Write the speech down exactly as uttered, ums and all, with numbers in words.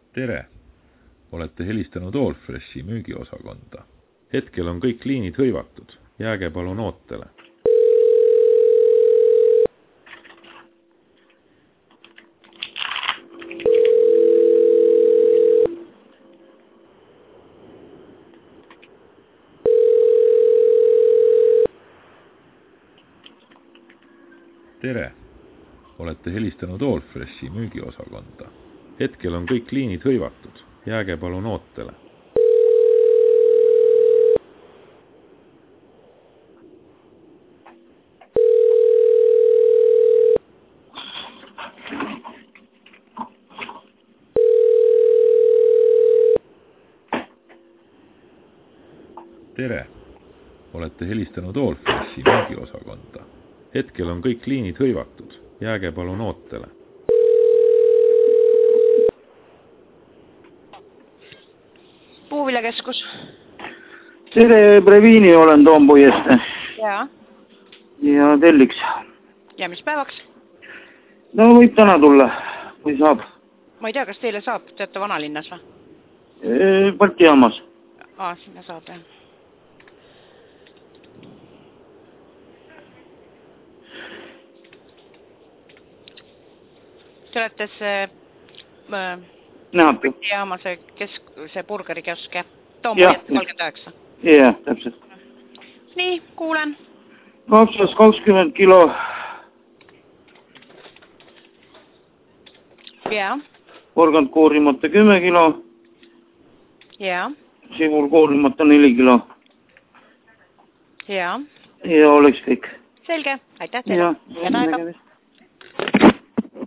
Tere! Olete helistanud Allfreshi müügiosakonda. Hetkel on kõik liinid hõivatud. Jääge palun ootele. Tere! Olete helistanud Allfreshi müügiosakonda. Hetkel on kõik liinid hõivatud. Jääge palun ootele. Tere! Olete helistanud Allfreshi müügiosakonda. Hetkel on kõik liinid hõivatud. Jääge palun ootele. Puuviljakeskus. Tere, Breviini olen Toompuiest. Jaa. Ja telliks. Ja mis päevaks? No võib täna tulla, kui saab. Ma ei tea, kas teile saab, te olete vanalinnas või? Balti jaamas. Aa, sinna saab, jah. Te olete see äh, Nähatu. jaama see, kesk, see burgerikiosk, jah? Toompuiest kolmkümmend üheksa. Jah, täpselt. Nii, kuulen. kakssada kakskümmend kilo. Jaa. Porgand koorimata kümme kilo. Jaa. Sibul koorimata neli kilo. Jaa. Ja oleks kõik. Selge, aitäh teile. Ja, nägemist.